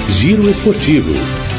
Giro Esportivo.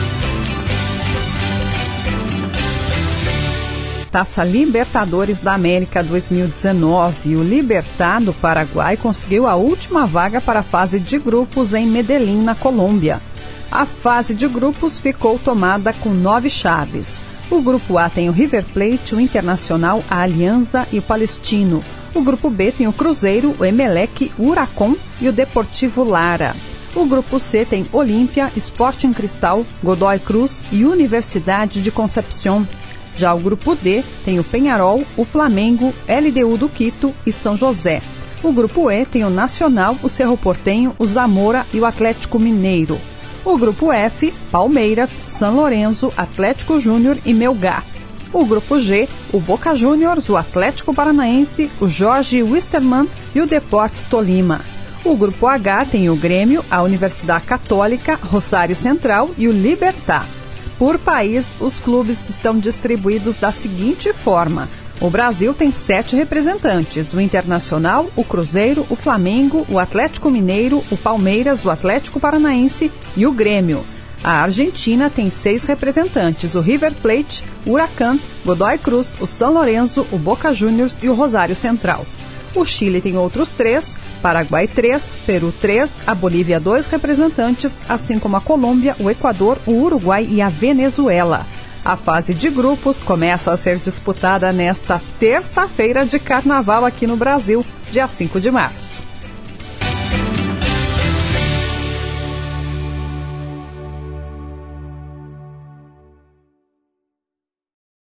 Taça Libertadores da América 2019. O Libertad do Paraguai conseguiu a última vaga para a fase de grupos em Medellín, na Colômbia. A fase de grupos ficou tomada com 9 chaves. O grupo A tem o River Plate, o Internacional, a Alianza e o Palestino. O grupo B tem o Cruzeiro, o Emelec, o Huracán e o Deportivo Lara. O grupo C tem Olímpia, Sporting Cristal, Godoy Cruz e Universidade de Concepción. Já o grupo D tem o Peñarol, o Flamengo, LDU do Quito e São José. O grupo E tem o Nacional, o Cerro Porteño, o Zamora e o Atlético Mineiro. O grupo F, Palmeiras, São Lourenço, Atlético Júnior e Melgar. O grupo G, o Boca Juniors, o Atlético Paranaense, o Jorge Wilstermann e o Deportes Tolima. O grupo H tem o Grêmio, a Universidade Católica, Rosário Central e o Libertad. Por país, os clubes estão distribuídos da seguinte forma: o Brasil tem 7 representantes, o Internacional, o Cruzeiro, o Flamengo, o Atlético Mineiro, o Palmeiras, o Atlético Paranaense e o Grêmio. A Argentina tem 6 representantes, o River Plate, o Huracán, Godoy Cruz, o São Lourenço, o Boca Juniors e o Rosário Central. O Chile tem outros 3, Paraguai 3, Peru 3, a Bolívia 2 representantes, assim como a Colômbia, o Equador, o Uruguai e a Venezuela. A fase de grupos começa a ser disputada nesta terça-feira de carnaval aqui no Brasil, dia 5 de março.